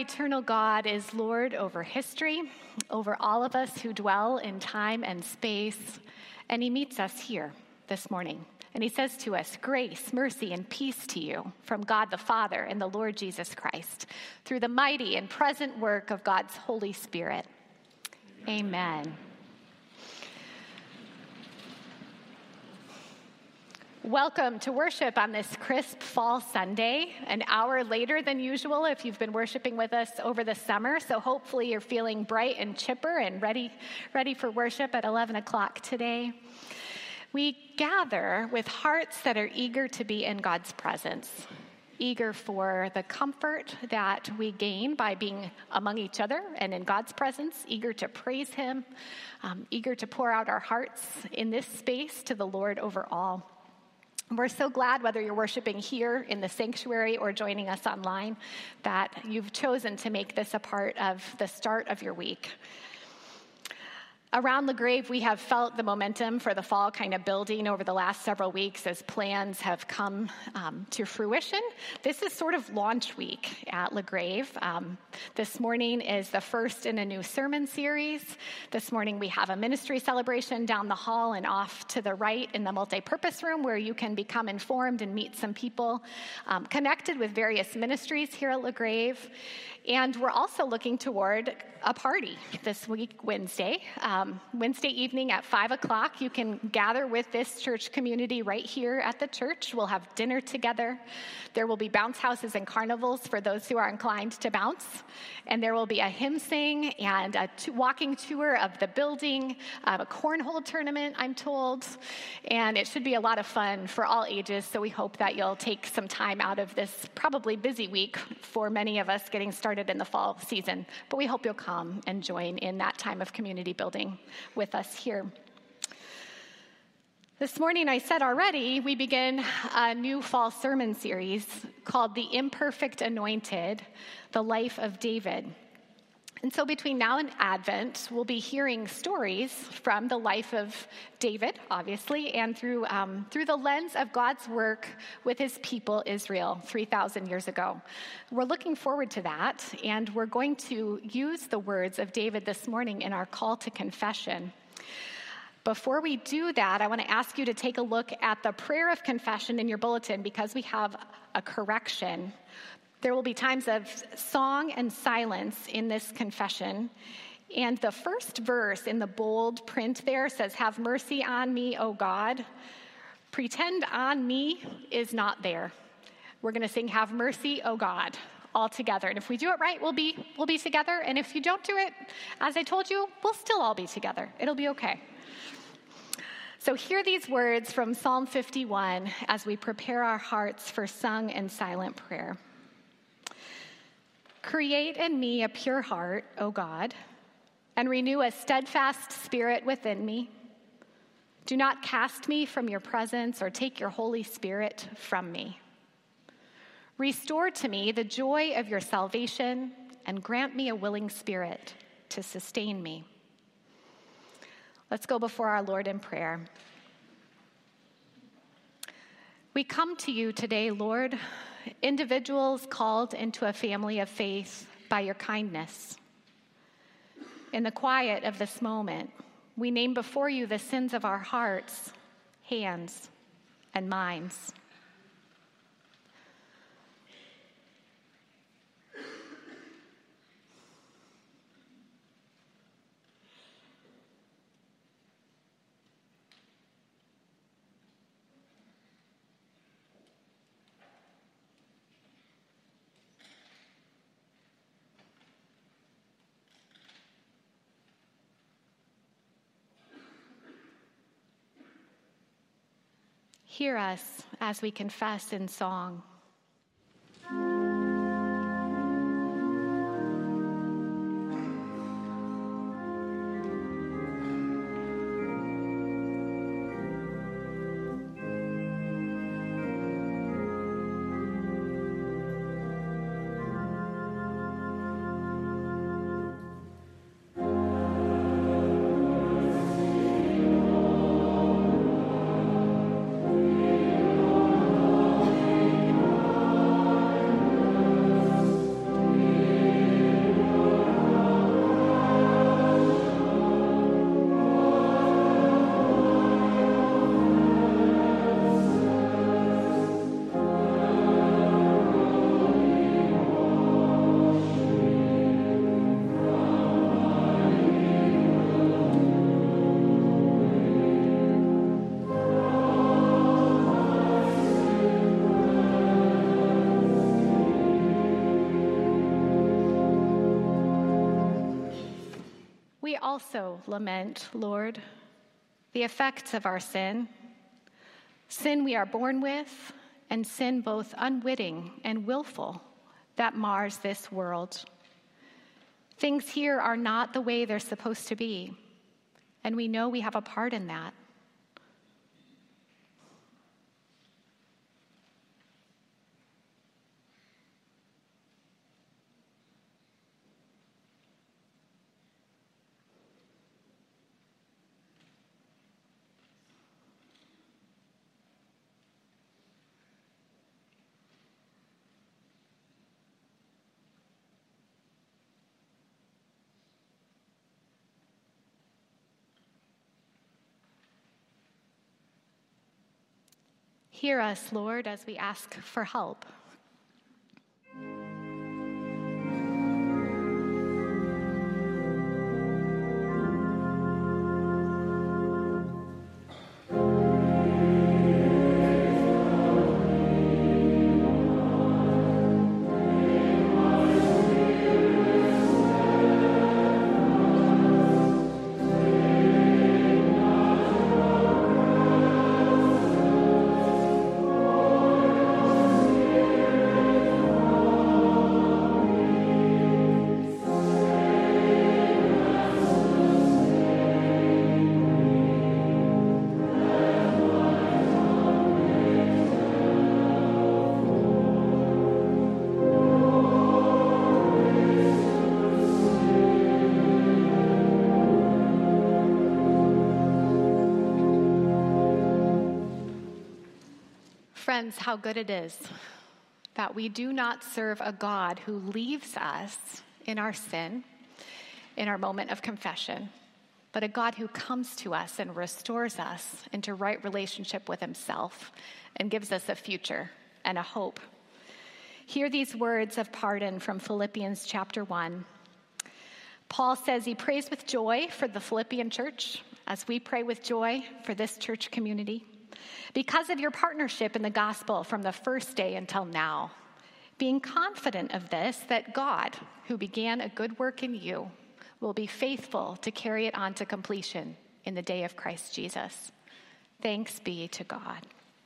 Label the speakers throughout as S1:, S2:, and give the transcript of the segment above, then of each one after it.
S1: eternal God is Lord over history, over all of us who dwell in time and space, and he meets us here this morning. And he says to us, grace, mercy, and peace to you from God the Father and the Lord Jesus Christ, through the mighty and present work of God's Holy Spirit. Amen. Welcome to worship on this crisp fall Sunday, an hour later than usual if you've been worshiping with us over the summer. So hopefully you're feeling bright and chipper and ready for worship at 11 o'clock today. We gather with hearts that are eager to be in God's presence, eager for the comfort that we gain by being among each other and in God's presence, eager to praise him, eager to pour out our hearts in this space to the Lord over all. We're so glad, whether you're worshiping here in the sanctuary or joining us online, that you've chosen to make this a part of the start of your week. Around LaGrave, we have felt the momentum for the fall kind of building over the last several weeks as plans have come to fruition. This is sort of launch week at LaGrave. This morning is the first in a new sermon series. This morning we have a ministry celebration down the hall and off to the right in the multipurpose room where you can become informed and meet some people connected with various ministries here at LaGrave. And we're also looking toward a party this week, Wednesday. Wednesday evening at 5 o'clock, you can gather with this church community right here at the church. We'll have dinner together. There will be bounce houses and carnivals for those who are inclined to bounce. And there will be a hymn sing and a walking tour of the building, a cornhole tournament, I'm told. And it should be a lot of fun for all ages, so we hope that you'll take some time out of this probably busy week for many of us getting started in the fall season. But we hope you'll come and join in that time of community building with us here. This morning, I said already, we begin a new fall sermon series called The Imperfect Anointed, The Life of David. And so between now and Advent, we'll be hearing stories from the life of David, obviously, and through the lens of God's work with his people, Israel, 3,000 years ago. We're looking forward to that, and we're going to use the words of David this morning in our call to confession. Before we do that, I want to ask you to take a look at the prayer of confession in your bulletin because we have a correction. There will be times of song and silence in this confession. And the first verse in the bold print there says, "Have mercy on me, O God." Pretend "on me" is not there. We're going to sing "Have mercy, O God" all together. And if we do it right, we'll be together. And if you don't do it, as I told you, we'll still all be together. It'll be okay. So hear these words from Psalm 51 as we prepare our hearts for sung and silent prayer. Create in me a pure heart, O God, and renew a steadfast spirit within me. Do not cast me from your presence or take your Holy Spirit from me. Restore to me the joy of your salvation and grant me a willing spirit to sustain me. Let's go before our Lord in prayer. We come to you today, Lord, individuals called into a family of faith by your kindness. In the quiet of this moment, we name before you the sins of our hearts, hands, and minds. Hear us as we confess in song. also lament, Lord, the effects of our sin we are born with, and sin both unwitting and willful that mars this world. Things here are not the way they're supposed to be, and we know we have a part in that. Hear us, Lord, as we ask for help. Friends, how good it is that we do not serve a God who leaves us in our sin, in our moment of confession, but a God who comes to us and restores us into right relationship with himself and gives us a future and a hope. Hear these words of pardon from Philippians chapter 1. Paul says he prays with joy for the Philippian church, as we pray with joy for this church community, because of your partnership in the gospel from the first day until now, being confident of this, that God, who began a good work in you, will be faithful to carry it on to completion in the day of Christ Jesus. Thanks be to God.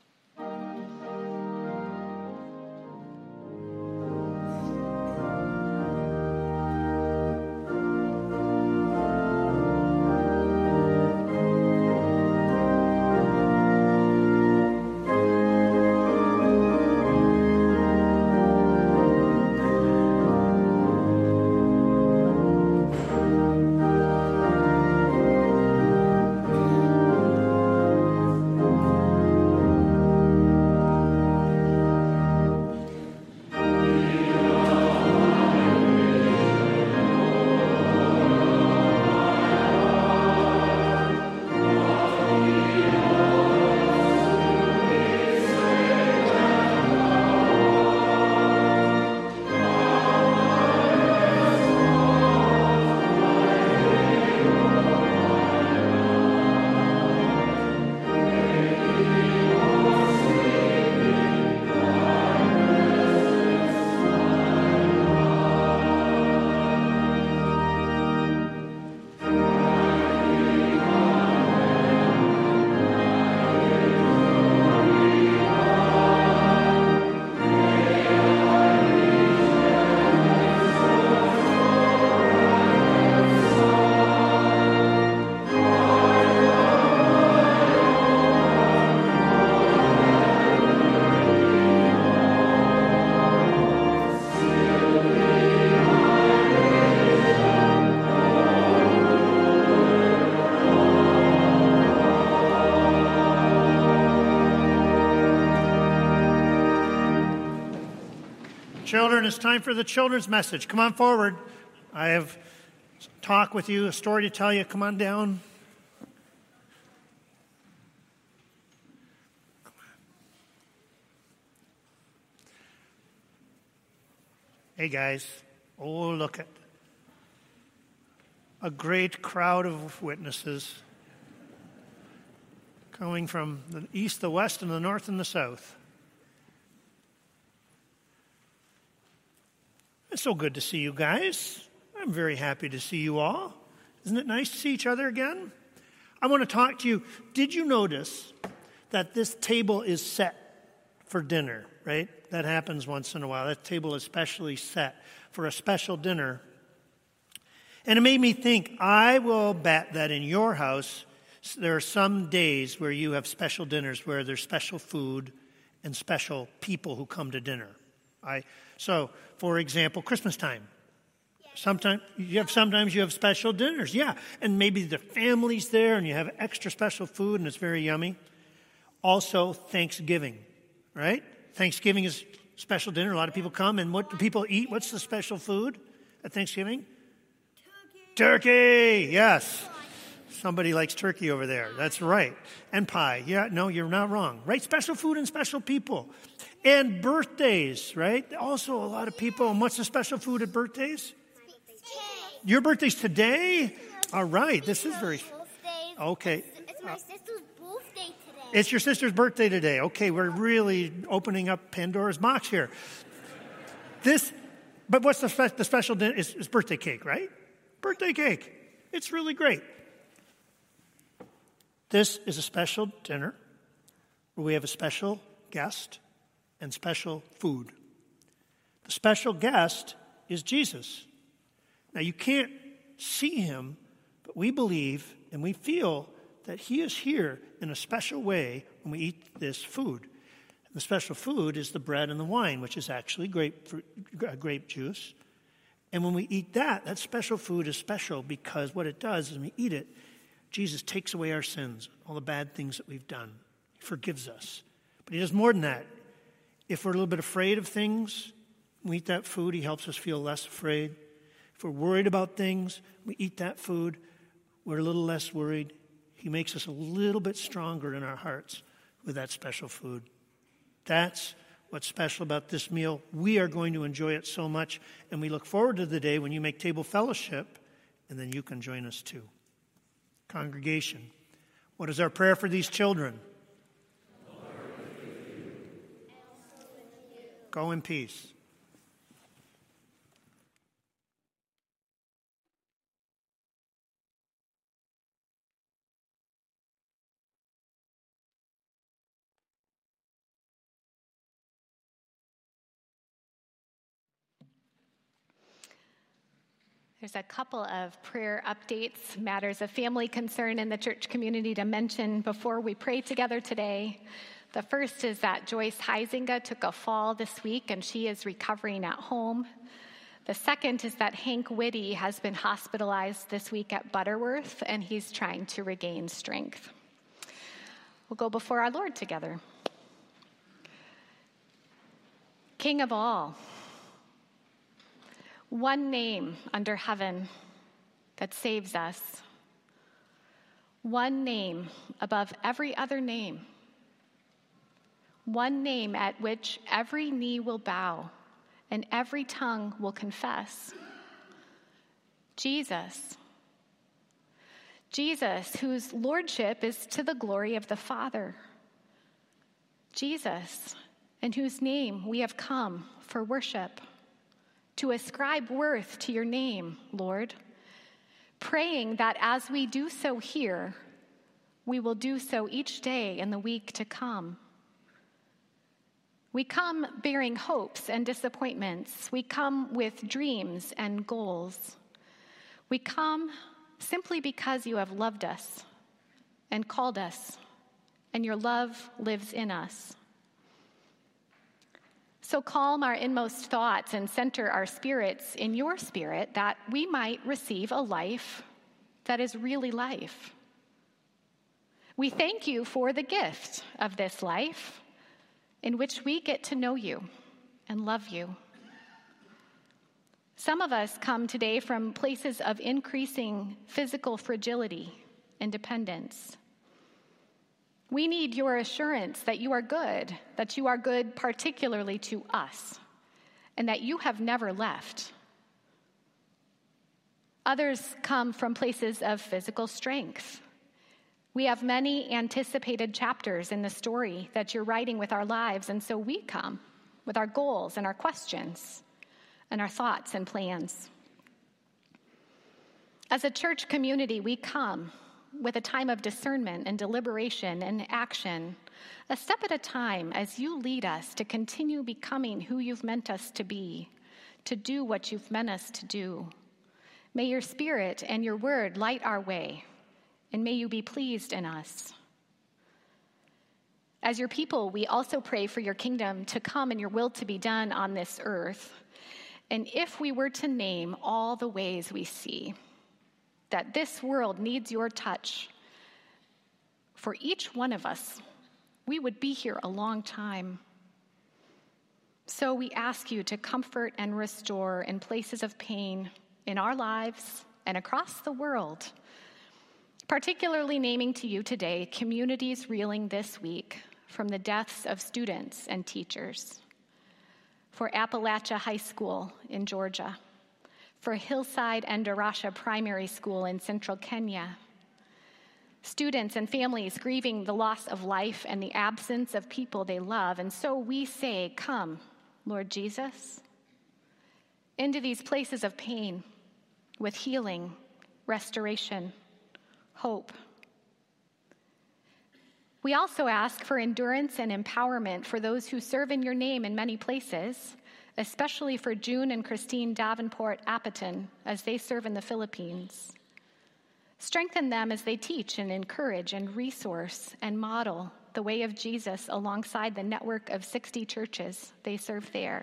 S2: Children, it's time for the children's message. Come on forward. I have talk with you, a story to tell you. Come on down. Hey guys, oh look at a great crowd of witnesses coming from the east, the west, and the north and the south. It's so good to see you guys. I'm very happy to see you all. Isn't it nice to see each other again? I want to talk to you. Did you notice that this table is set for dinner, right? That happens once in a while. That table is specially set for a special dinner. And it made me think, I will bet that in your house, there are some days where you have special dinners where there's special food and special people who come to dinner. So, for example, Christmas time. Sometimes you have special dinners, yeah. And maybe the family's there and you have extra special food and it's very yummy. Also, Thanksgiving, right? Thanksgiving is special dinner. A lot of people come, and what do people eat? What's the special food at Thanksgiving? Turkey, yes. Somebody likes turkey over there. That's right. And pie. Yeah, no, you're not wrong. Right? Special food and special people. And birthdays, right? Also a lot of people. And what's the special food at birthdays? Your birthday's today? All right. This is very... Okay.
S3: It's my sister's birthday today.
S2: It's your sister's birthday today. Okay, we're really opening up Pandora's box here. But what's the special dinner? It's birthday cake, right? Birthday cake. It's really great. This is a special dinner where we have a special guest and special food. The special guest is Jesus. Now, you can't see him, but we believe and we feel that he is here in a special way when we eat this food. And the special food is the bread and the wine, which is actually grape juice. And when we eat that special food is special because what it does is when we eat it, Jesus takes away our sins, all the bad things that we've done. He forgives us. But he does more than that. If we're a little bit afraid of things, we eat that food, he helps us feel less afraid. If we're worried about things, we eat that food, we're a little less worried. He makes us a little bit stronger in our hearts with that special food. That's what's special about this meal. We are going to enjoy it so much, and we look forward to the day when you make table fellowship, and then you can join us too. Congregation, what is our prayer for these children? Go in peace.
S1: There's a couple of prayer updates, matters of family concern in the church community to mention before we pray together today. The first is that Joyce Huizinga took a fall this week and she is recovering at home. The second is that Hank Whitty has been hospitalized this week at Butterworth and he's trying to regain strength. We'll go before our Lord together. King of all, one name under heaven that saves us. One name above every other name. One name at which every knee will bow and every tongue will confess. Jesus. Jesus, whose lordship is to the glory of the Father. Jesus, in whose name we have come for worship. To ascribe worth to your name, Lord, praying that as we do so here, we will do so each day in the week to come. We come bearing hopes and disappointments. We come with dreams and goals. We come simply because you have loved us and called us, and your love lives in us. So calm our inmost thoughts and center our spirits in your spirit that we might receive a life that is really life. We thank you for the gift of this life in which we get to know you and love you. Some of us come today from places of increasing physical fragility and dependence. We need your assurance that you are good particularly to us, and that you have never left. Others come from places of physical strength. We have many anticipated chapters in the story that you're writing with our lives, and so we come with our goals and our questions and our thoughts and plans. As a church community, we come with a time of discernment and deliberation and action, a step at a time as you lead us to continue becoming who you've meant us to be, to do what you've meant us to do. May your Spirit and your word light our way, and may you be pleased in us. As your people, we also pray for your kingdom to come and your will to be done on this earth. And if we were to name all the ways we see that this world needs your touch, for each one of us, we would be here a long time. So we ask you to comfort and restore in places of pain in our lives and across the world, particularly naming to you today communities reeling this week from the deaths of students and teachers. For Appalachia High School in Georgia, for Hillside and Darasha Primary School in central Kenya, students and families grieving the loss of life and the absence of people they love. And so we say, come, Lord Jesus, into these places of pain with healing, restoration, hope. We also ask for endurance and empowerment for those who serve in your name in many places, especially for June and Christine Davenport Appeton as they serve in the Philippines. Strengthen them as they teach and encourage and resource and model the way of Jesus alongside the network of 60 churches they serve there.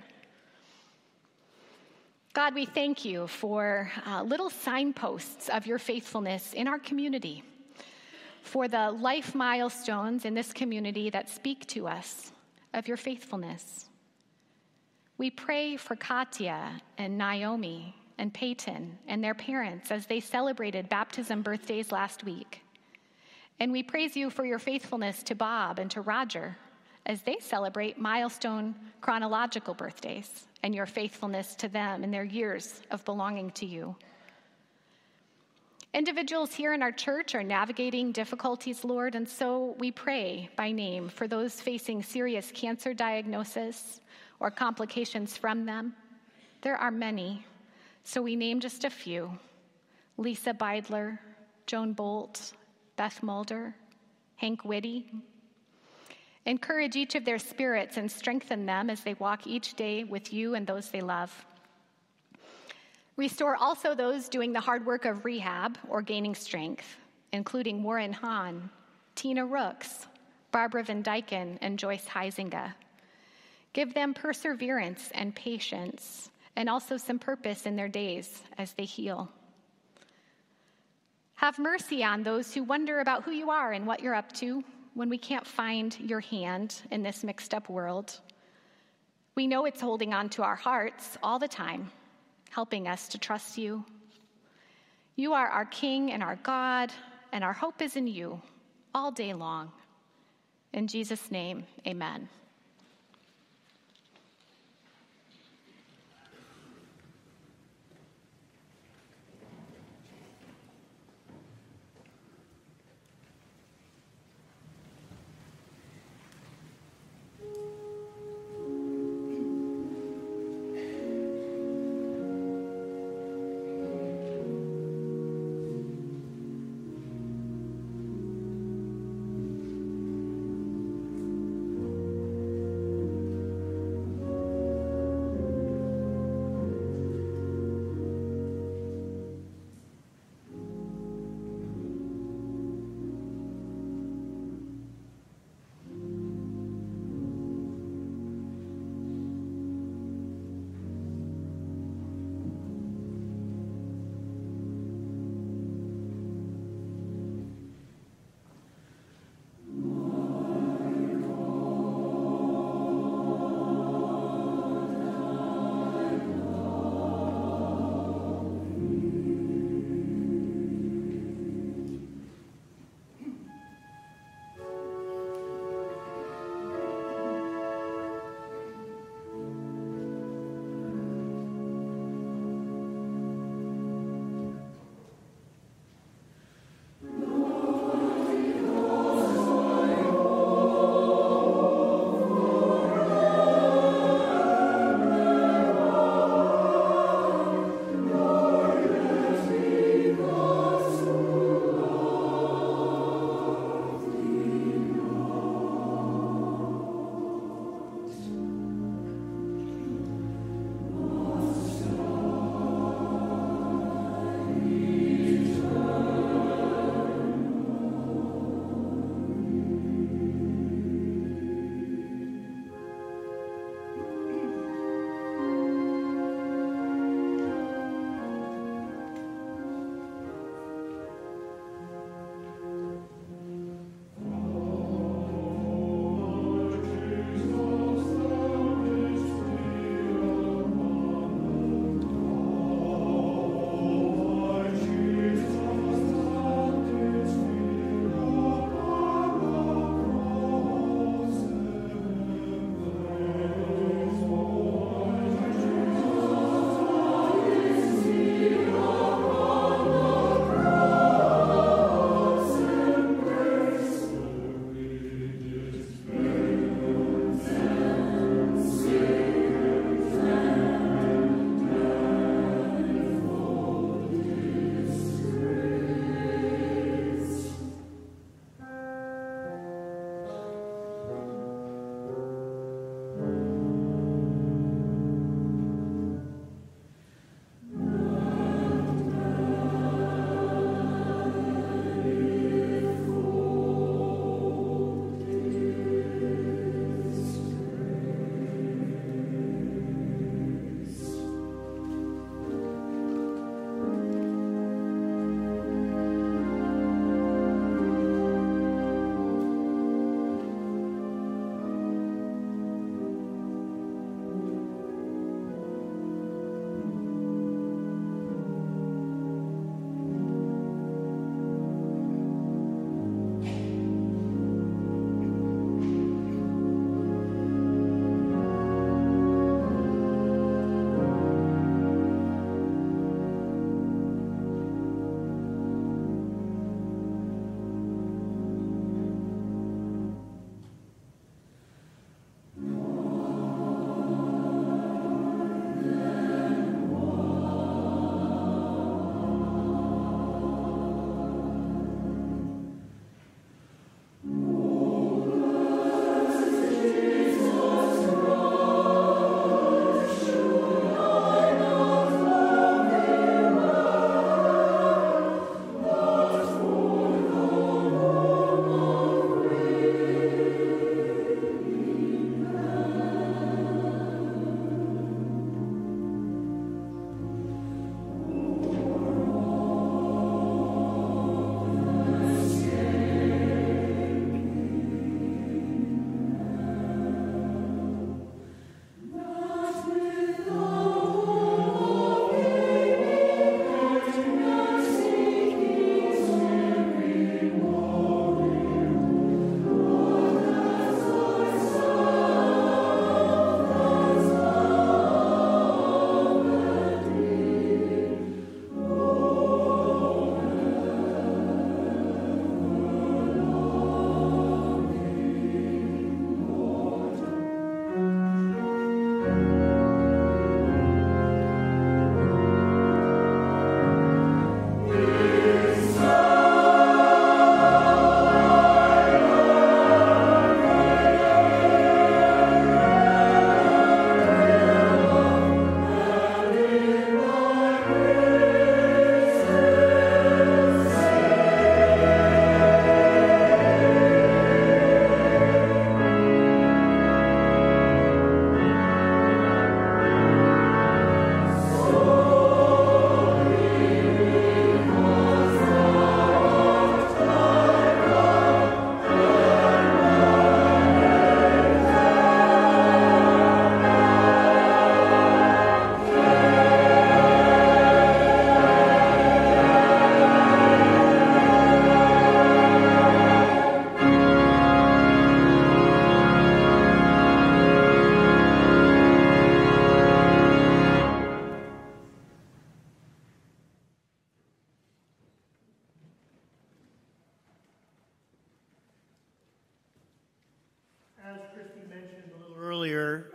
S1: God, we thank you for little signposts of your faithfulness in our community, for the life milestones in this community that speak to us of your faithfulness. We pray for Katya and Naomi and Peyton and their parents as they celebrated baptism birthdays last week. And we praise you for your faithfulness to Bob and to Roger as they celebrate milestone chronological birthdays and your faithfulness to them in their years of belonging to you. Individuals here in our church are navigating difficulties, Lord, and so we pray by name for those facing serious cancer diagnosis or complications from them. There are many, so we name just a few: Lisa Beidler, Joan Bolt, Beth Mulder, Hank Whitty. Encourage each of their spirits and strengthen them as they walk each day with you and those they love. Restore also those doing the hard work of rehab or gaining strength, including Warren Hahn, Tina Rooks, Barbara Van Dyken, and Joyce Heisinger. Give them perseverance and patience, and also some purpose in their days as they heal. Have mercy on those who wonder about who you are and what you're up to when we can't find your hand in this mixed-up world. We know it's holding on to our hearts all the time, helping us to trust you. You are our King and our God, and our hope is in you all day long. In Jesus' name, amen.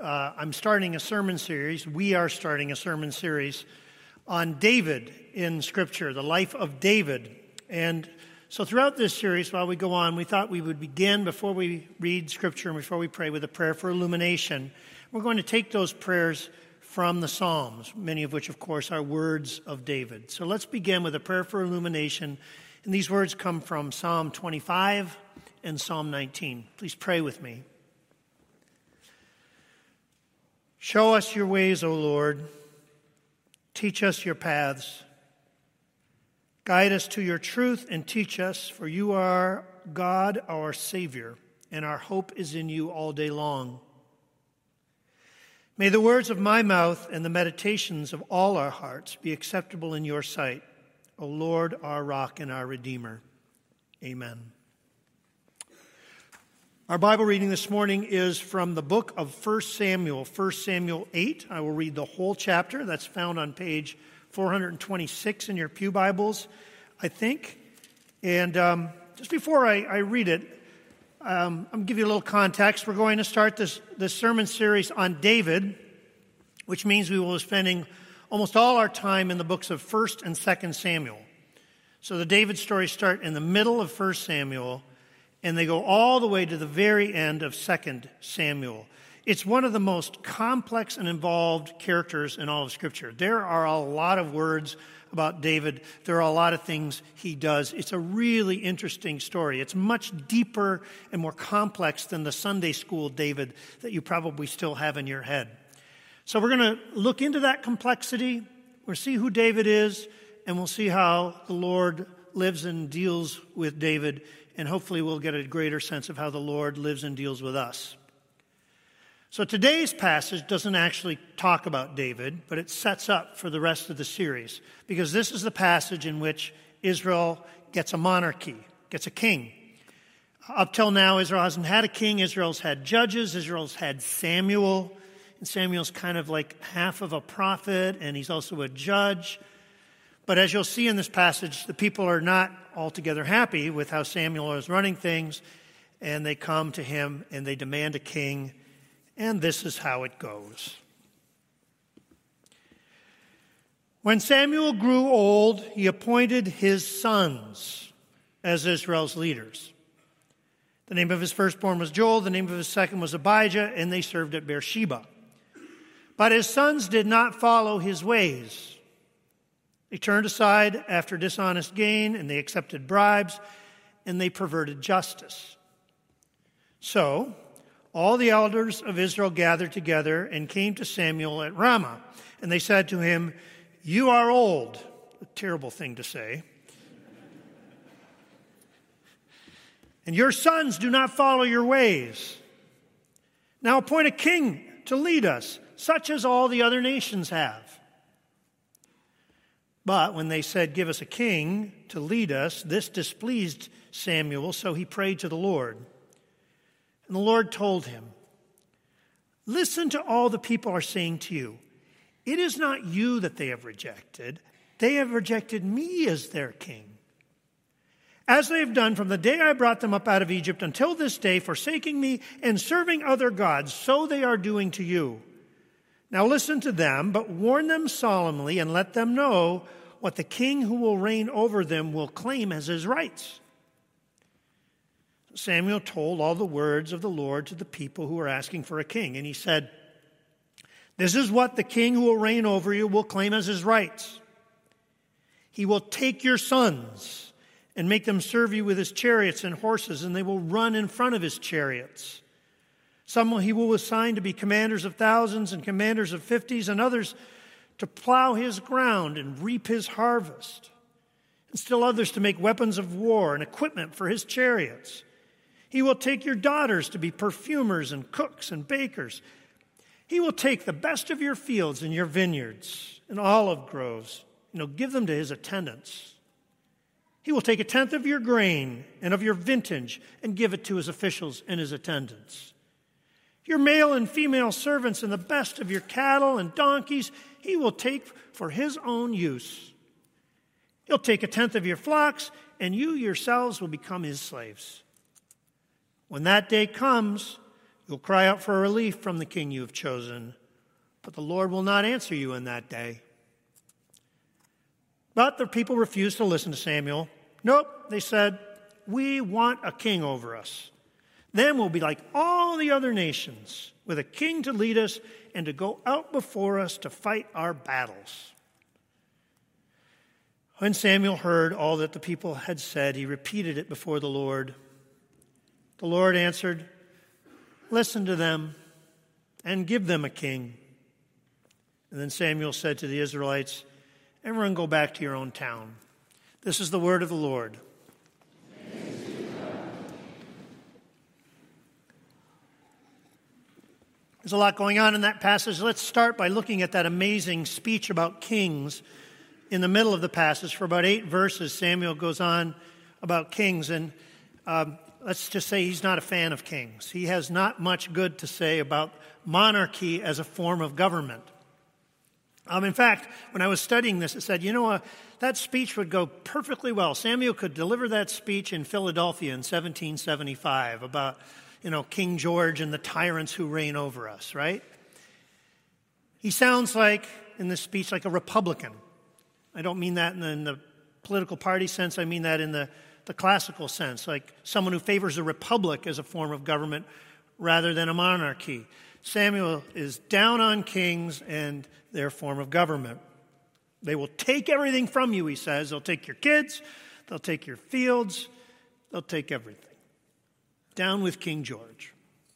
S2: I'm starting a sermon series. We are starting a sermon series on David in Scripture, the life of David. And so throughout this series, while we go on, we thought we would begin before we read Scripture and before we pray with a prayer for illumination. We're going to take those prayers from the Psalms, many of which, of course, are words of David. So let's begin with a prayer for illumination. And these words come from Psalm 25 and Psalm 19. Please pray with me. Show us your ways, O Lord. Teach us your paths. Guide us to your truth and teach us, for you are God, our Savior, and our hope is in you all day long. May the words of my mouth and the meditations of all our hearts be acceptable in your sight, O Lord, our rock and our Redeemer. Amen. Our Bible reading this morning is from the book of 1 Samuel 8. I will read the whole chapter. That's found on page 426 in your pew Bibles, I think. And just before I read it, I'm going to give you a little context. We're going to start this sermon series on David, which means we will be spending almost all our time in the books of 1 and 2 Samuel. So the David stories start in the middle of 1 Samuel, and they go all the way to the very end of 2 Samuel. It's one of the most complex and involved characters in all of Scripture. There are a lot of words about David. There are a lot of things he does. It's a really interesting story. It's much deeper and more complex than the Sunday school David that you probably still have in your head. So we're going to look into that complexity. We'll see who David is, and we'll see how the Lord lives and deals with David. And hopefully we'll get a greater sense of how the Lord lives and deals with us. So today's passage doesn't actually talk about David, but it sets up for the rest of the series, because this is the passage in which Israel gets a monarchy, gets a king. Up till now, Israel hasn't had a king. Israel's had judges. Israel's had Samuel. And Samuel's kind of like half of a prophet, and he's also a judge. But as you'll see in this passage, the people are not altogether happy with how Samuel is running things, and they come to him and they demand a king, and this is how it goes. When Samuel grew old, he appointed his sons as Israel's leaders. The name of his firstborn was Joel, the name of his second was Abijah, and they served at Beersheba. But his sons did not follow his ways. They turned aside after dishonest gain, and they accepted bribes, and they perverted justice. So, all the elders of Israel gathered together and came to Samuel at Ramah, and they said to him, "You are old." A terrible thing to say. "And your sons do not follow your ways. Now appoint a king to lead us, such as all the other nations have." But when they said, "Give us a king to lead us," this displeased Samuel, so he prayed to the Lord. And the Lord told him, "Listen to all the people are saying to you. It is not you that they have rejected. They have rejected me as their king. As they have done from the day I brought them up out of Egypt until this day, forsaking me and serving other gods, so they are doing to you. Now listen to them, but warn them solemnly and let them know what the king who will reign over them will claim as his rights." Samuel told all the words of the Lord to the people who were asking for a king. And he said, "This is what the king who will reign over you will claim as his rights. He will take your sons and make them serve you with his chariots and horses, and they will run in front of his chariots. Some he will assign to be commanders of thousands and commanders of 50s, and others to plow his ground and reap his harvest, and still others to make weapons of war and equipment for his chariots. He will take your daughters to be perfumers and cooks and bakers. He will take the best of your fields and your vineyards and olive groves, give them to his attendants. He will take 1/10 of your grain and of your vintage and give it to his officials and his attendants. Your male and female servants and the best of your cattle and donkeys he will take for his own use. He'll take 1/10 of your flocks, and you yourselves will become his slaves. When that day comes, You'll cry out for relief from the king you have chosen, but the Lord will not answer you in that day. But the people refused to listen to Samuel. Nope, they said, we want a king over us. Then we'll be like all the other nations, with a king to lead us and to go out before us to fight our battles. When Samuel heard all that the people had said, he repeated it before the Lord. The Lord answered, listen to them and give them a king. And then Samuel said to the Israelites, everyone go back to your own town. This is the word of the Lord. There's a lot going on in that passage. Let's start by looking at that amazing speech about kings. In the middle of the passage, for about 8 verses, Samuel goes on about kings. And let's just say he's not a fan of kings. He has not much good to say about monarchy as a form of government. In fact, when I was studying this, it said, that speech would go perfectly well. Samuel could deliver that speech in Philadelphia in 1775 about, King George and the tyrants who reign over us, right? He sounds like, in this speech, like a Republican. I don't mean that in the political party sense. I mean that in the classical sense, like someone who favors a republic as a form of government rather than a monarchy. Samuel is down on kings and their form of government. They will take everything from you, he says. They'll take your kids. They'll take your fields. They'll take everything. Down with King George.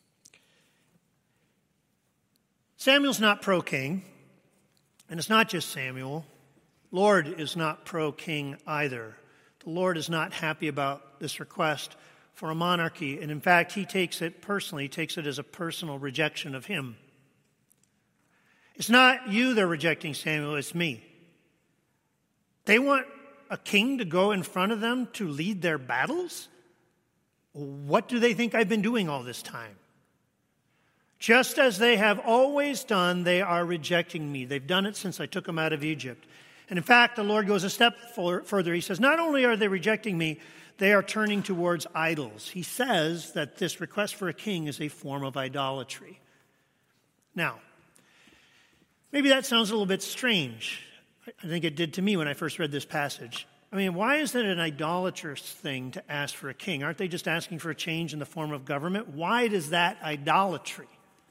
S2: Samuel's not pro-king, and it's not just Samuel. Lord is not pro-king either. The Lord is not happy about this request for a monarchy, and in fact, he takes it personally. He takes it as a personal rejection of him. It's not you they're rejecting, Samuel, it's me. They want a king to go in front of them to lead their battles? What do they think I've been doing all this time? Just as they have always done, they are rejecting me. They've done it since I took them out of Egypt. And in fact, the Lord goes a step further. He says, not only are they rejecting me, they are turning towards idols. He says that this request for a king is a form of idolatry. Now, maybe that sounds a little bit strange. I think it did to me when I first read this passage. I mean, why is it an idolatrous thing to ask for a king? Aren't they just asking for a change in the form of government? Why is that idolatry?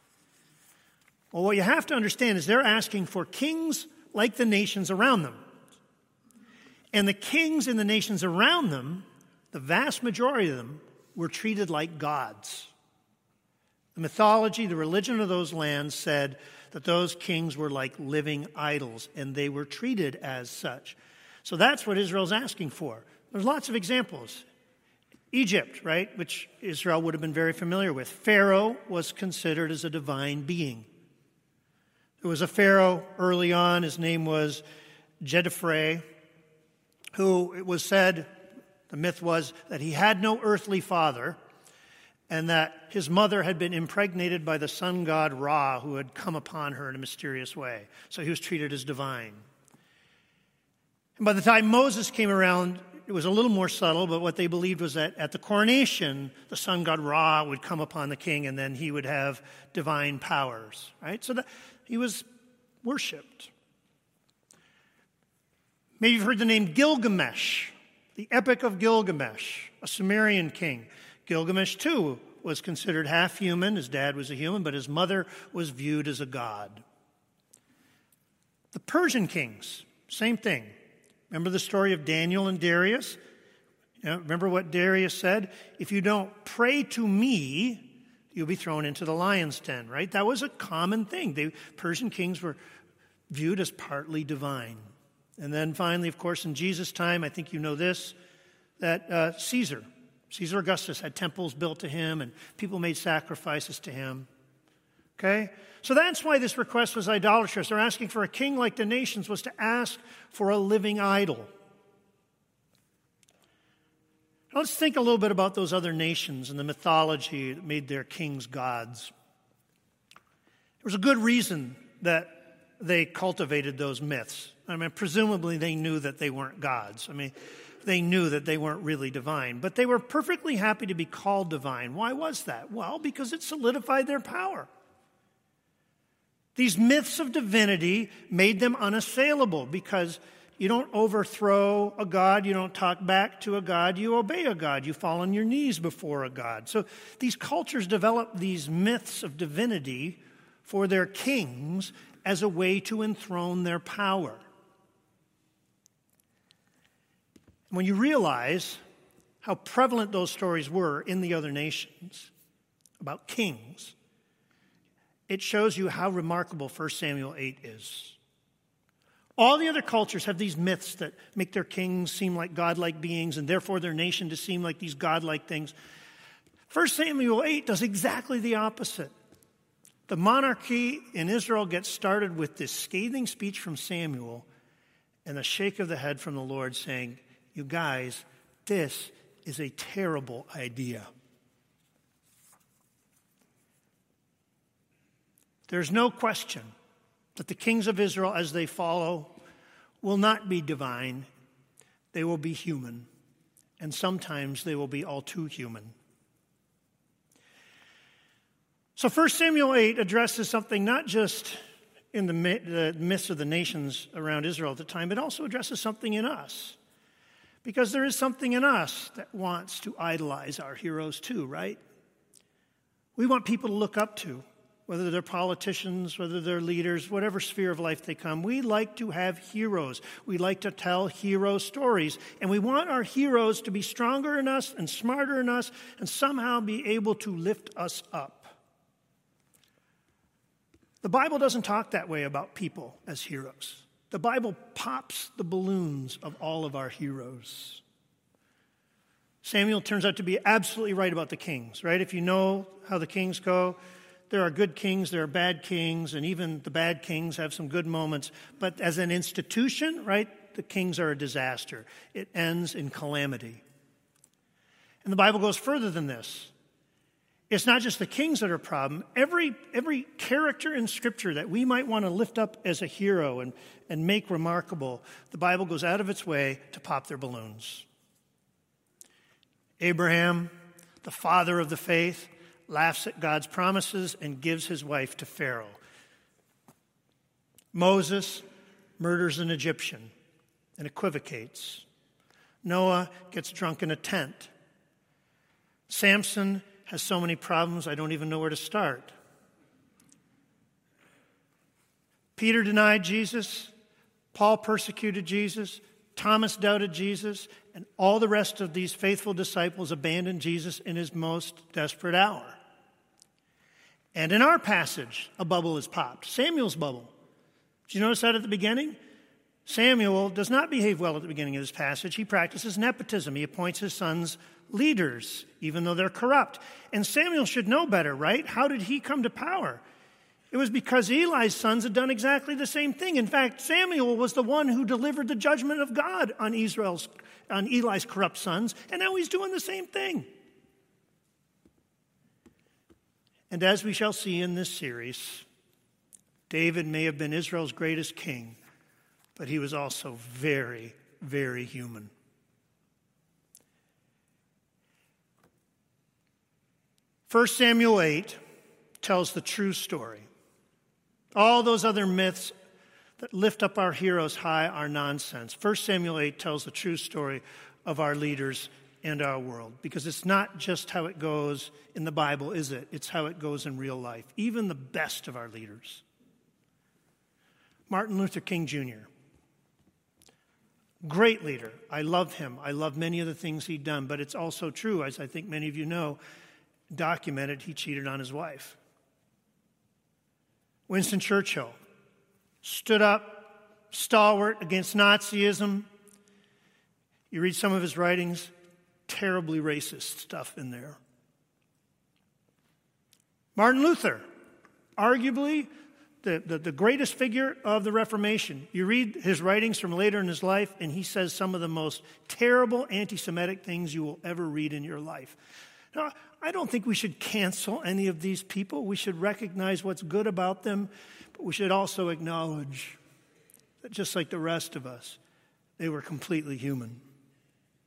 S2: Well, what you have to understand is they're asking for kings like the nations around them. And the kings in the nations around them, the vast majority of them, were treated like gods. The mythology, the religion of those lands said that those kings were like living idols, and they were treated as such. So that's what Israel's asking for. There's lots of examples. Egypt, right, which Israel would have been very familiar with. Pharaoh was considered as a divine being. There was a Pharaoh early on, his name was Jedefre, who it was said, the myth was, that he had no earthly father, and that his mother had been impregnated by the sun god Ra, who had come upon her in a mysterious way. So he was treated as divine. And by the time Moses came around, it was a little more subtle, but what they believed was that at the coronation, the sun god Ra would come upon the king, and then he would have divine powers, right? So that he was worshipped. Maybe you've heard the name Gilgamesh, the Epic of Gilgamesh, a Sumerian king. Gilgamesh, too, was considered half human. His dad was a human, but his mother was viewed as a god. The Persian kings, same thing. Remember the story of Daniel and Darius? Remember what Darius said? If you don't pray to me, you'll be thrown into the lion's den, right? That was a common thing. Persian kings were viewed as partly divine. And then finally, of course, in Jesus' time, I think you know this, that Caesar Augustus had temples built to him, and people made sacrifices to him. Okay? So that's why this request was idolatrous. They're asking for a king like the nations was to ask for a living idol. Now let's think a little bit about those other nations and the mythology that made their kings gods. There was a good reason that they cultivated those myths. I mean, presumably they knew that they weren't gods. I mean, they knew that they weren't really divine, but they were perfectly happy to be called divine. Why was that? Well, because it solidified their power. These myths of divinity made them unassailable because you don't overthrow a god, you don't talk back to a god, you obey a god, you fall on your knees before a god. So these cultures developed these myths of divinity for their kings as a way to enthrone their power. When you realize how prevalent those stories were in the other nations about kings, it shows you how remarkable 1 Samuel 8 is. All the other cultures have these myths that make their kings seem like godlike beings and therefore their nation to seem like these godlike things. 1 Samuel 8 does exactly the opposite. The monarchy in Israel gets started with this scathing speech from Samuel and a shake of the head from the Lord saying, "You guys, this is a terrible idea." There's no question that the kings of Israel, as they follow, will not be divine. They will be human, and sometimes they will be all too human. So 1 Samuel 8 addresses something not just in the midst of the nations around Israel at the time, but also addresses something in us. Because there is something in us that wants to idolize our heroes too, right? We want people to look up to, whether they're politicians, whether they're leaders, whatever sphere of life they come. We like to have heroes. We like to tell hero stories. And we want our heroes to be stronger than us and smarter than us and somehow be able to lift us up. The Bible doesn't talk that way about people as heroes. The Bible pops the balloons of all of our heroes. Samuel turns out to be absolutely right about the kings, right? If you know how the kings go, there are good kings, there are bad kings, and even the bad kings have some good moments. But as an institution, right, the kings are a disaster. It ends in calamity. And the Bible goes further than this. It's not just the kings that are a problem. Every character in Scripture that we might want to lift up as a hero and make remarkable, the Bible goes out of its way to pop their balloons. Abraham, the father of the faith, laughs at God's promises and gives his wife to Pharaoh. Moses murders an Egyptian and equivocates. Noah gets drunk in a tent. Samson has so many problems, I don't even know where to start. Peter denied Jesus. Paul persecuted Jesus. Thomas doubted Jesus. And all the rest of these faithful disciples abandoned Jesus in his most desperate hour. And in our passage, a bubble is popped. Samuel's bubble. Did you notice that at the beginning? Samuel does not behave well at the beginning of this passage. He practices nepotism. He appoints his sons leaders, even though they're corrupt. And Samuel should know better, right? How did he come to power? It was because Eli's sons had done exactly the same thing. In fact, Samuel was the one who delivered the judgment of God on Eli's corrupt sons, and now he's doing the same thing. And as we shall see in this series, David may have been Israel's greatest king, but he was also very, very human. First Samuel 8 tells the true story. All those other myths that lift up our heroes high are nonsense. 1 Samuel 8 tells the true story of our leaders and our world. Because it's not just how it goes in the Bible, is it? It's how it goes in real life. Even the best of our leaders. Martin Luther King Jr. Great leader. I love him. I love many of the things he'd done. But it's also true, as I think many of you know, documented, he cheated on his wife. Winston Churchill stood up, stalwart against Nazism. You read some of his writings, terribly racist stuff in there. Martin Luther, arguably the greatest figure of the Reformation. You read his writings from later in his life, and he says some of the most terrible anti-Semitic things you will ever read in your life. Now, I don't think we should cancel any of these people. We should recognize what's good about them, but we should also acknowledge that just like the rest of us, they were completely human.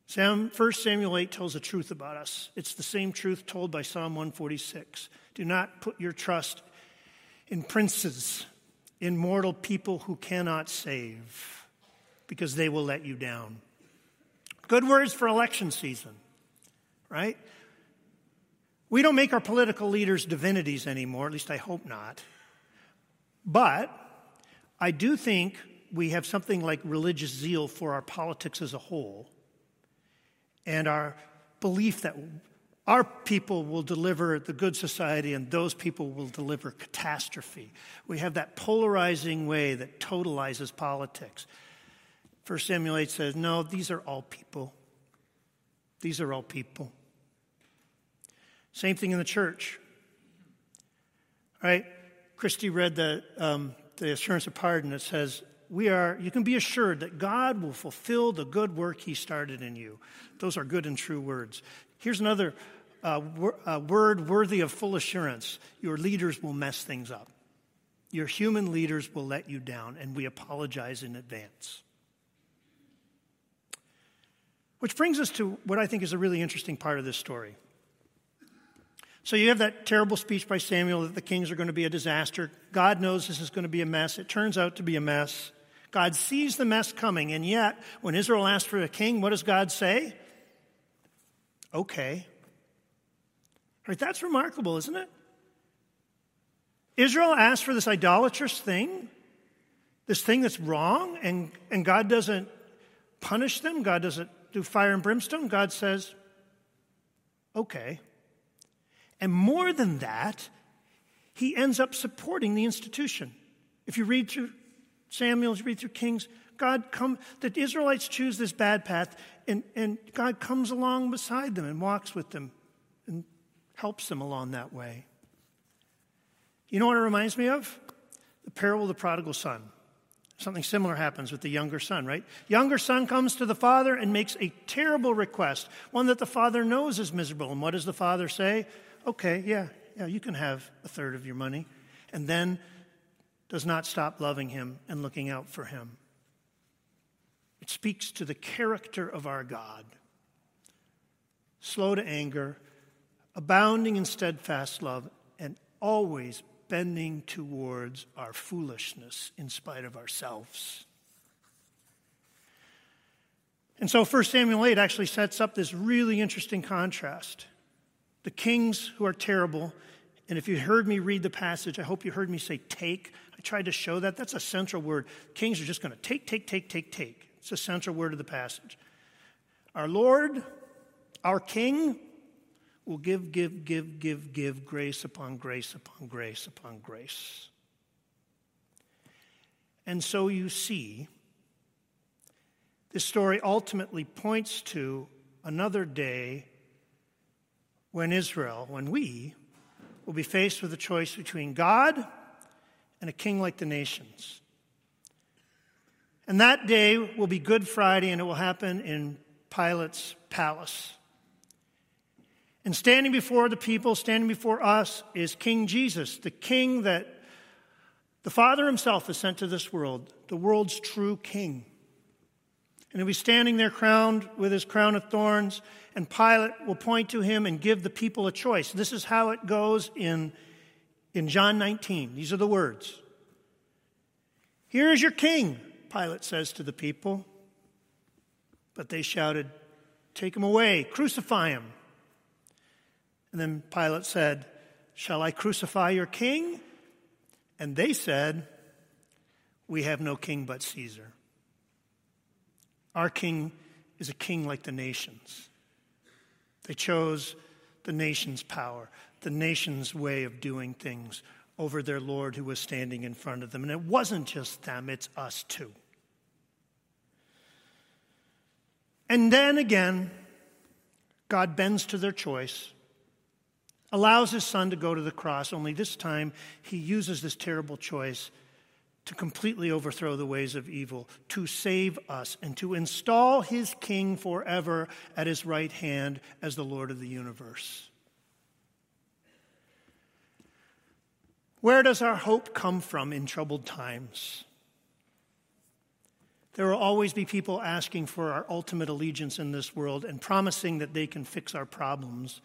S2: 1 Samuel 8 tells the truth about us. It's the same truth told by Psalm 146. Do not put your trust in princes, in mortal people who cannot save, because they will let you down. Good words for election season, right? We don't make our political leaders divinities anymore, at least I hope not. But I do think we have something like religious zeal for our politics as a whole, and our belief that our people will deliver the good society and those people will deliver catastrophe. We have that polarizing way that totalizes politics. 1 Samuel 8 says, no, these are all people. These are all people. Same thing in the church. Right? Christy read the assurance of pardon that says, you can be assured that God will fulfill the good work he started in you. Those are good and true words. Here's another word worthy of full assurance. Your leaders will mess things up. Your human leaders will let you down, and we apologize in advance. Which brings us to what I think is a really interesting part of this story. So you have that terrible speech by Samuel that the kings are going to be a disaster. God knows this is going to be a mess. It turns out to be a mess. God sees the mess coming, and yet, when Israel asks for a king, what does God say? Okay. Right, that's remarkable, isn't it? Israel asked for this idolatrous thing, this thing that's wrong, and God doesn't punish them. God doesn't do fire and brimstone. God says, okay. And more than that, he ends up supporting the institution. If you read through Samuel, you read through Kings, the Israelites choose this bad path, and God comes along beside them and walks with them and helps them along that way. You know what it reminds me of? The parable of the prodigal son. Something similar happens with the younger son, right? Younger son comes to the father and makes a terrible request, one that the father knows is miserable. And what does the father say? Okay, yeah, you can have a third of your money. And then does not stop loving him and looking out for him. It speaks to the character of our God. Slow to anger, abounding in steadfast love, and always bending towards our foolishness in spite of ourselves. And so 1 Samuel 8 actually sets up this really interesting contrast. The kings who are terrible, and if you heard me read the passage, I hope you heard me say take. I tried to show that. That's a central word. Kings are just going to take. It's a central word of the passage. Our Lord, our King, will give grace upon grace upon grace upon grace. And so you see, this story ultimately points to another day when we will be faced with a choice between God and a king like the nations. And that day will be Good Friday, and it will happen in Pilate's palace. And standing before the people, standing before us, is King Jesus, the king that the Father himself has sent to this world, the world's true king. And he'll be standing there crowned with his crown of thorns, and Pilate will point to him and give the people a choice. This is how it goes in John 19. These are the words. Here is your king, Pilate says to the people. But they shouted, take him away, crucify him. And then Pilate said, shall I crucify your king? And they said, we have no king but Caesar. Our king is a king like the nations. They chose the nation's power, the nation's way of doing things over their Lord who was standing in front of them. And it wasn't just them, it's us too. And then again, God bends to their choice, allows his son to go to the cross, only this time he uses this terrible choice to completely overthrow the ways of evil, to save us, and to install his king forever at his right hand as the Lord of the universe. Where does our hope come from in troubled times? There will always be people asking for our ultimate allegiance in this world and promising that they can fix our problems.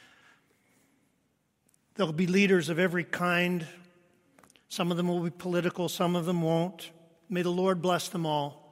S2: There will be leaders of every kind. Some of them will be political, some of them won't. May the Lord bless them all.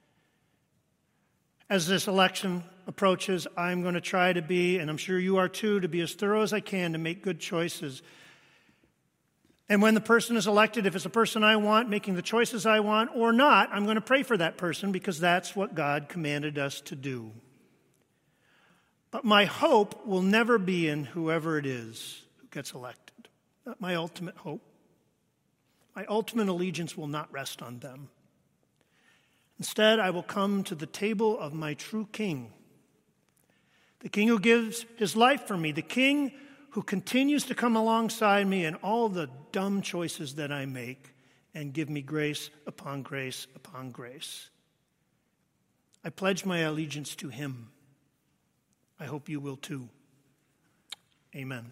S2: As this election approaches, I'm going to try to be, and I'm sure you are too, to be as thorough as I can to make good choices. And when the person is elected, if it's a person I want, making the choices I want or not, I'm going to pray for that person because that's what God commanded us to do. But my hope will never be in whoever it is who gets elected. Not my ultimate hope. My ultimate allegiance will not rest on them. Instead, I will come to the table of my true King, the King who gives his life for me, the King who continues to come alongside me in all the dumb choices that I make and give me grace upon grace upon grace. I pledge my allegiance to him. I hope you will too. Amen.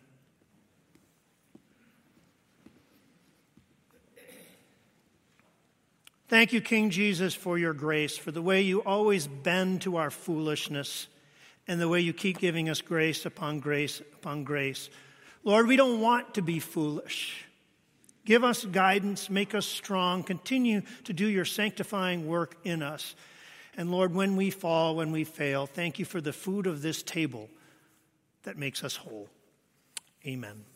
S2: Thank you, King Jesus, for your grace, for the way you always bend to our foolishness and the way you keep giving us grace upon grace upon grace. Lord, we don't want to be foolish. Give us guidance, make us strong, continue to do your sanctifying work in us. And Lord, when we fall, when we fail, thank you for the food of this table that makes us whole. Amen.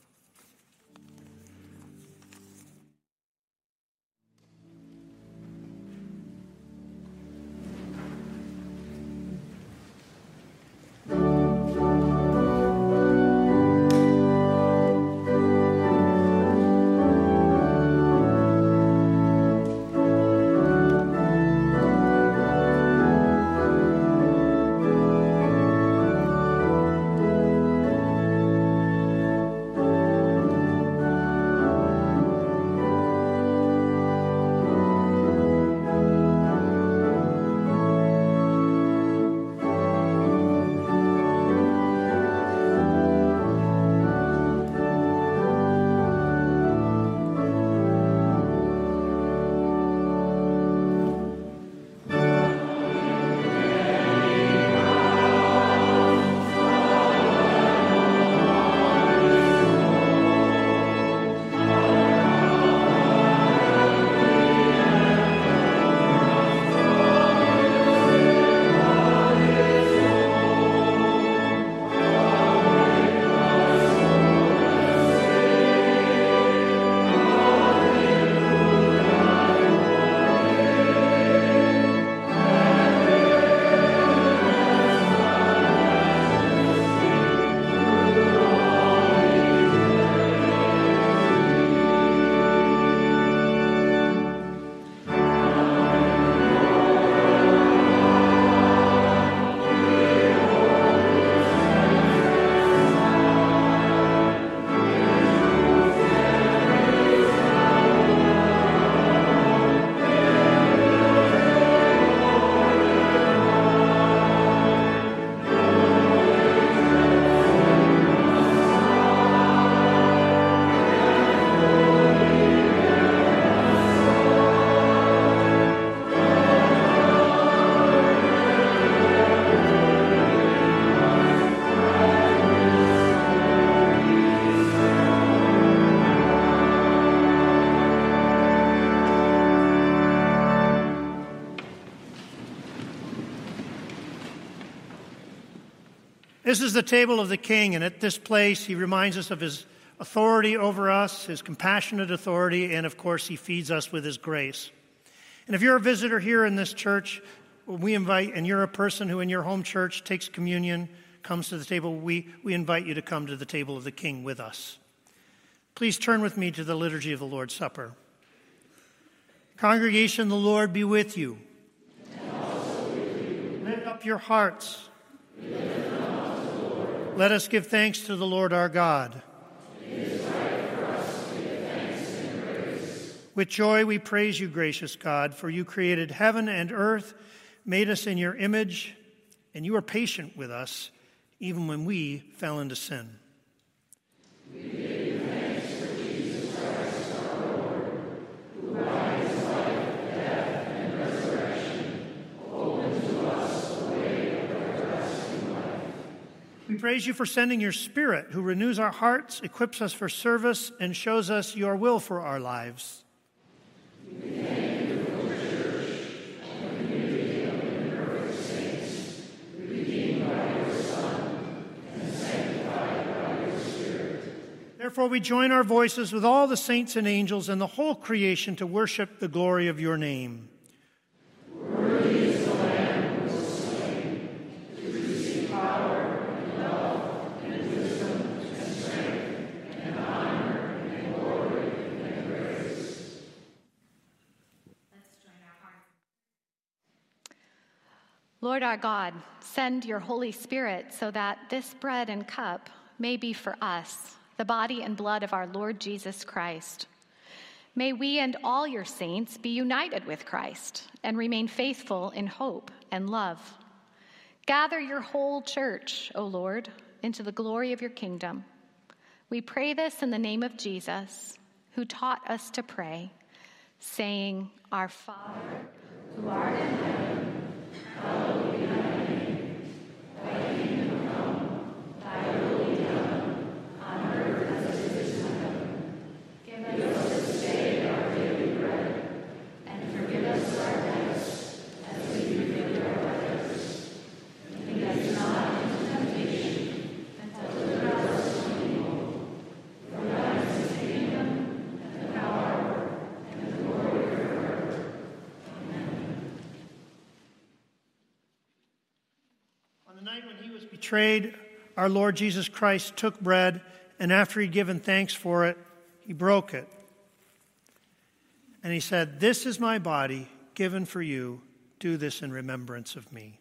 S2: This is the table of the King, and at this place he reminds us of his authority over us, his compassionate authority, and of course he feeds us with his grace. And if you're a visitor here in this church, we invite, and you're a person who in your home church takes communion, comes to the table, we invite you to come to the table of the King with us. Please turn with me to the liturgy of the Lord's Supper. Congregation, the Lord be with you.
S4: And also with you.
S2: Lift up your hearts. Let us give thanks to the Lord our God.
S4: It is right for us to give thanks and praise.
S2: With joy we praise you, gracious God, for you created heaven and earth, made us in your image, and you are patient with us, even when we fell into sin.
S4: We give you thanks for Jesus Christ our Lord, who by his life, death, and resurrection
S2: praise you for sending your Spirit, who renews our hearts, equips us for service, and shows us your will for our lives.
S4: We thank you for the church and the community of imperfect saints, redeemed by your Son and sanctified by your Spirit.
S2: Therefore, we join our voices with all the saints and angels and the whole creation to worship the glory of your name.
S4: Worthy is the Lamb who was slain to receive power and love and wisdom and strength and honor and glory and praise.
S1: Let's join our hearts. Lord our God, send your Holy Spirit so that this bread and cup may be for us the body and blood of our Lord Jesus Christ. May we and all your saints be united with Christ and remain faithful in hope and love. Gather your whole church, O Lord, into the glory of your kingdom. We pray this in the name of Jesus, who taught us to pray, saying, Our Father, who art in heaven, hallowed be thy name. Thy kingdom come, thy will be done, on earth as it is in heaven. Give us this day our daily bread, and forgive us our debts, as we forgive our debtors. And lead us not into temptation, but deliver us from evil. For thine is the kingdom, and the power, and the glory forever. Amen.
S2: On the night when he was betrayed, our Lord Jesus Christ took bread, and after he'd given thanks for it, he broke it. And he said, This is my body given for you. Do this in remembrance of me.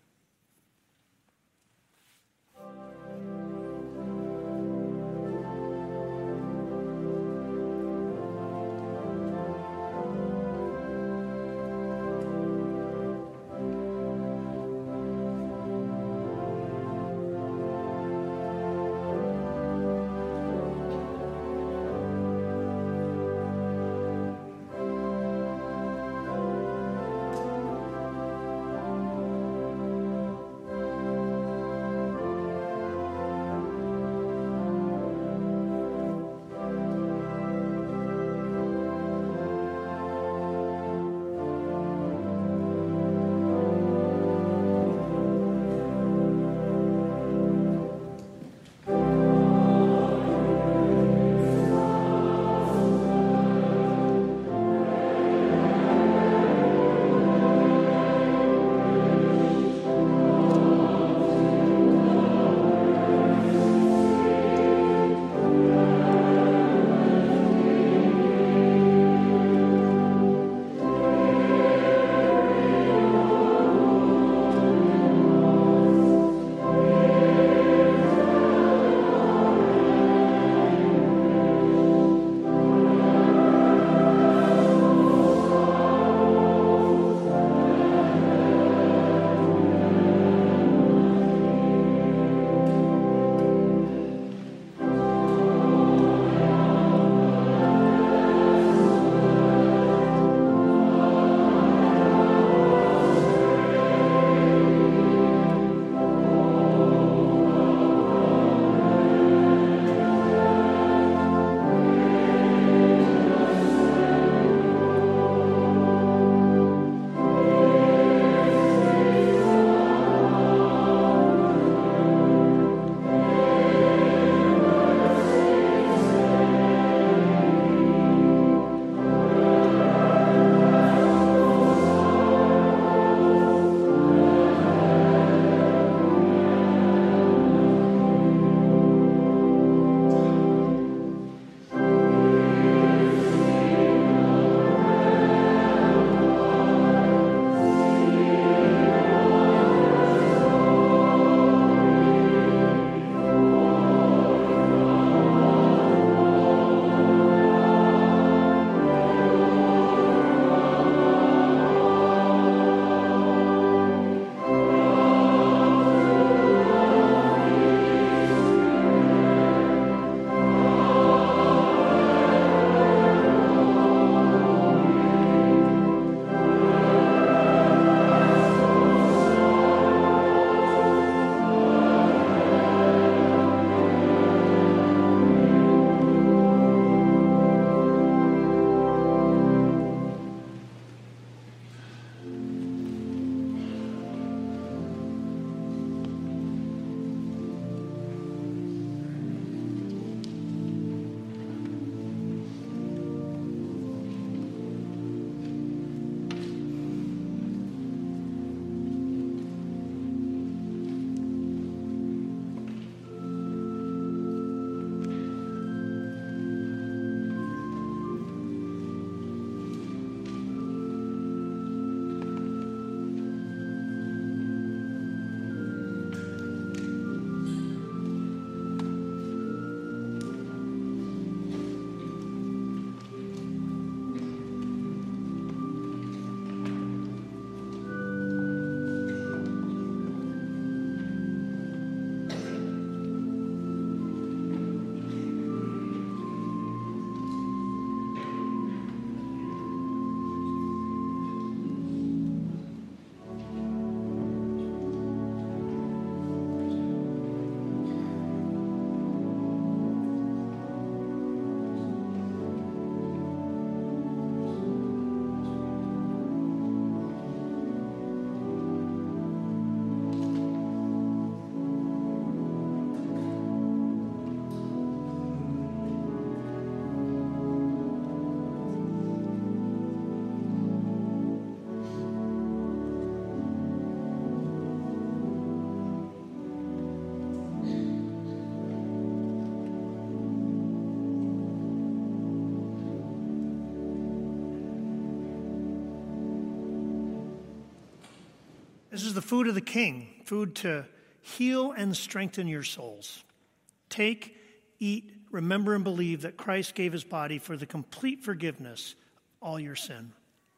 S2: This is the food of the King, food to heal and strengthen your souls. Take, eat, remember, and believe that Christ gave his body for the complete forgiveness of all your sin.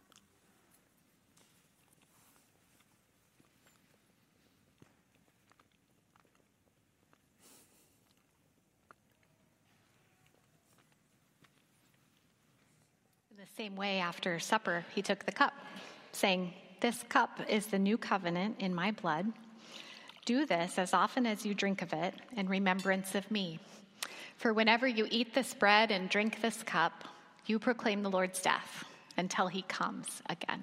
S1: In the same way, after supper, he took the cup, saying, "This cup is the new covenant in my blood. Do this as often as you drink of it in remembrance of me. For whenever you eat this bread and drink this cup, you proclaim the Lord's death until he comes again."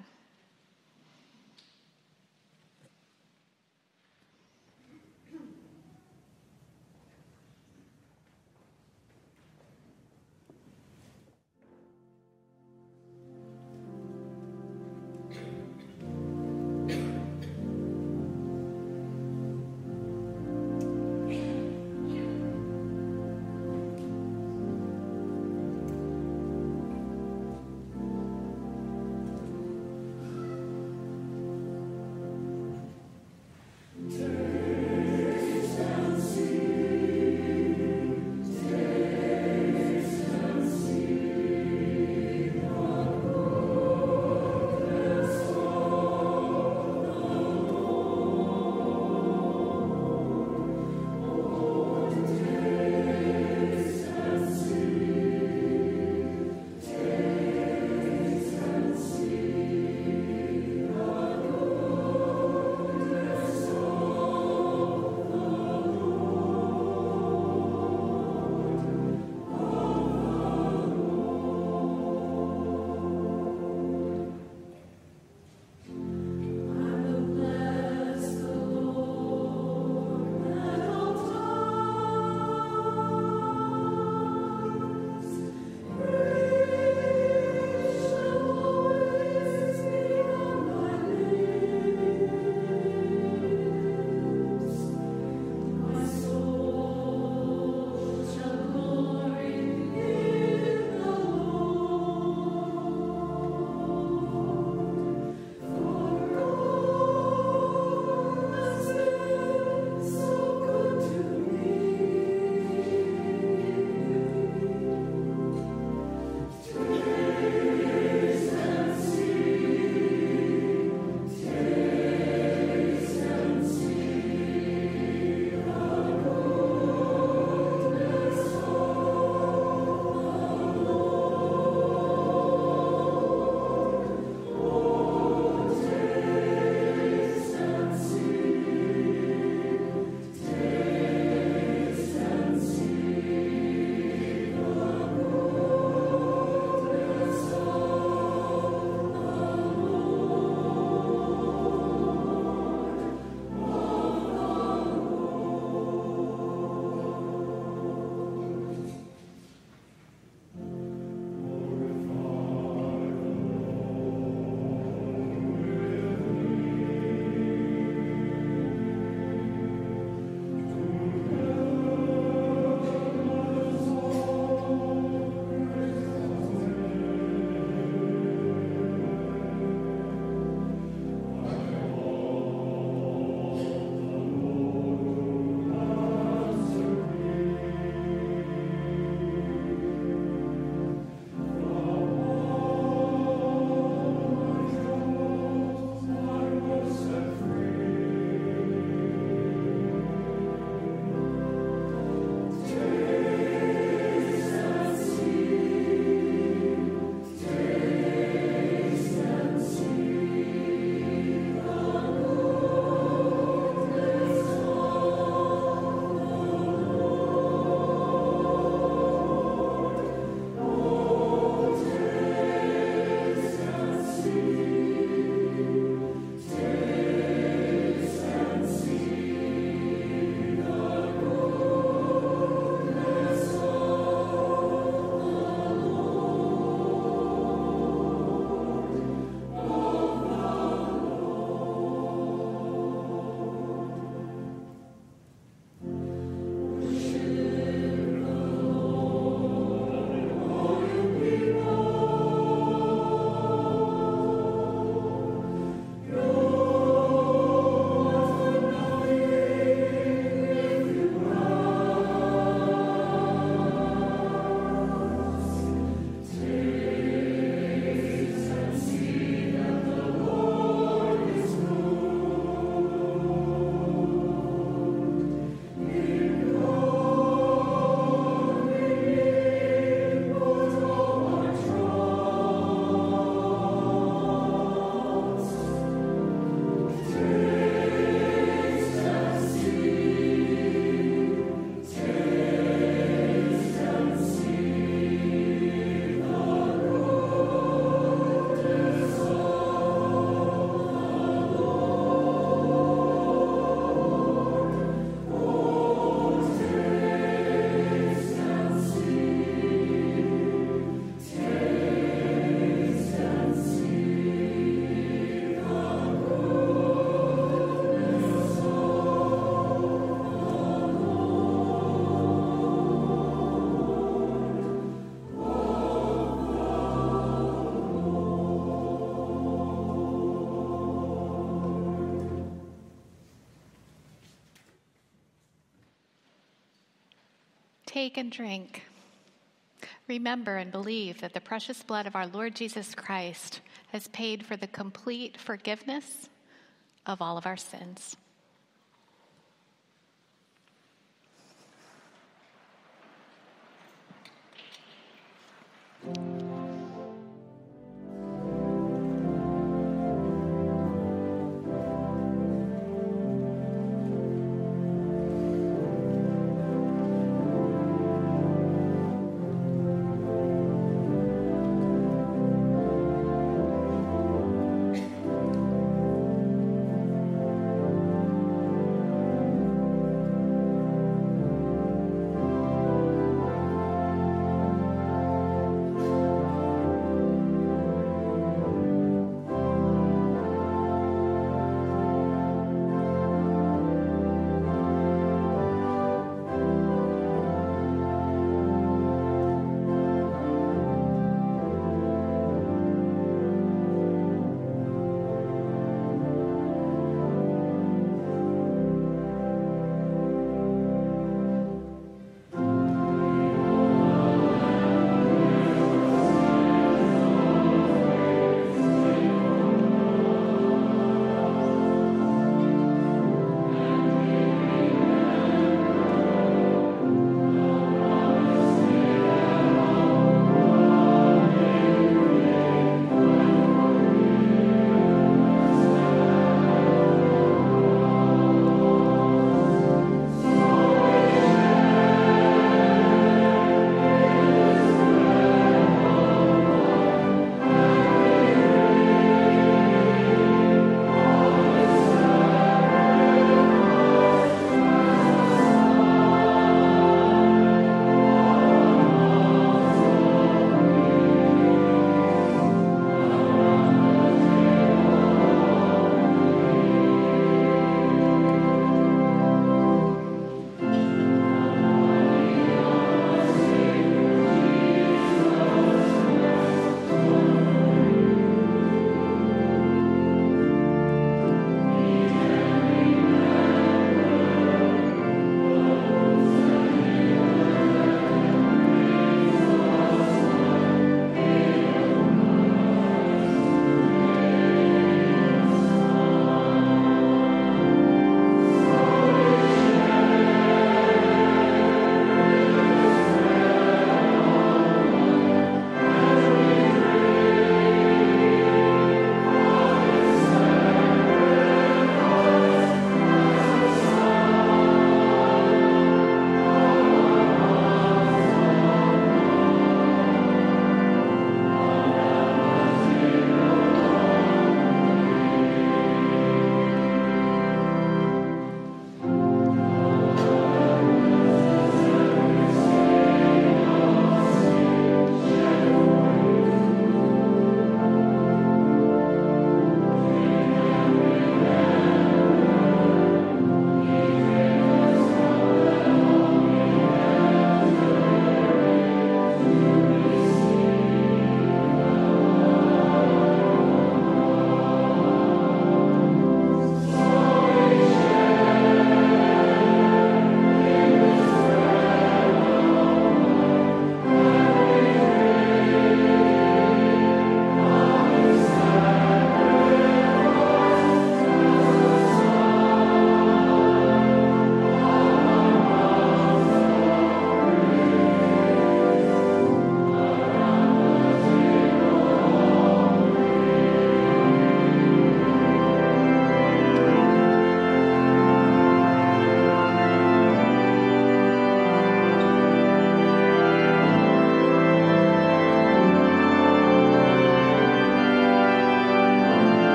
S1: Take and drink. Remember and believe that the precious blood of our Lord Jesus Christ has paid for the complete forgiveness of all of our sins.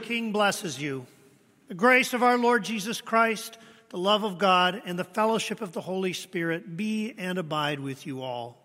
S2: King blesses you. The grace of our Lord Jesus Christ, the love of God, and the fellowship of the Holy Spirit be and abide with you all.